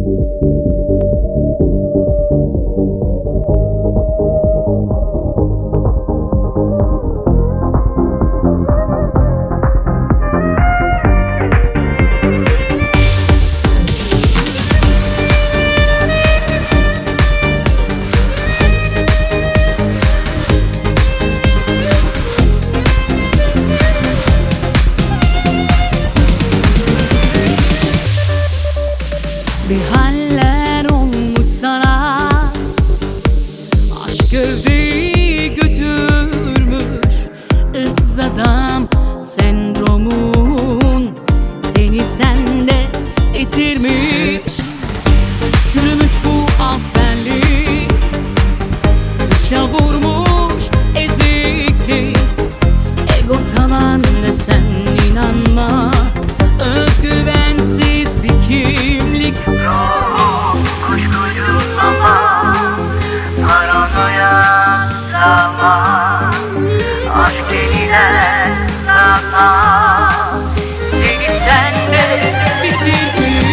Bir haller olmuş sana, aşk gövdeyi götürmüş. Issız adam sendromun seni sende etirmiş. Çürümüş bu alt benlik, dışa vurmuş eziklik. Ego tavan desen inanma, özgüvensiz bir kimlik. Kuşkucu ama paranoya sama, aşk denilen sana seni sende bitirmiş.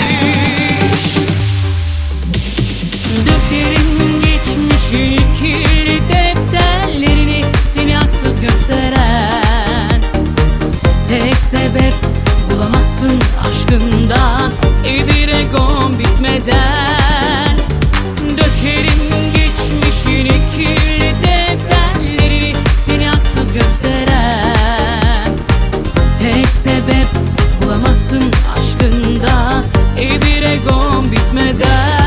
Dökerim geçmişi kirli defterlerini, seni haksız gösteren tek sebep bulamazsın aşkından, bir egon bitmeden. Dökerim geçmişini kirli defterlerini, seni haksız gösteren tek sebep bulamazsın aşkından, bir egon bitmeden.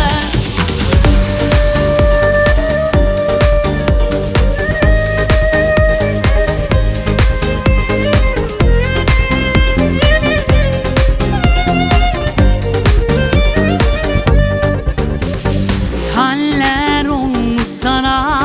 Haller olmuş sana,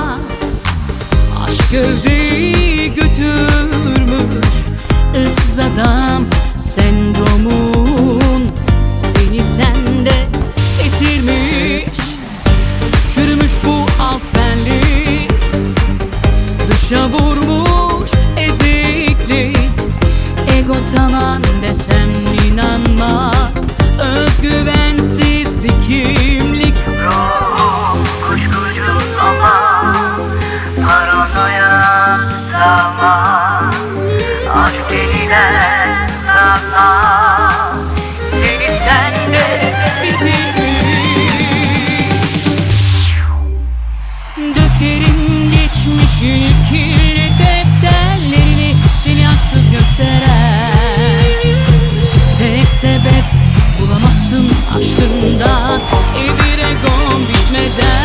aşk gövdeyi götürmüş. Issız adam sendromun seni sende etirmiş. Çürümüş bu alt benlik, dışa vurmuş eziklik. Ego tavan desem inanma, özgüvensiz bir kimlik. kuşkucu ama paranoya sama, aşk denilen sana seni sende bitirmiş. Dökerim geçmişi kirli defterlerini, seni haksız gösteren tek sebep bulamazsın aşkından, bir egon bitmeden.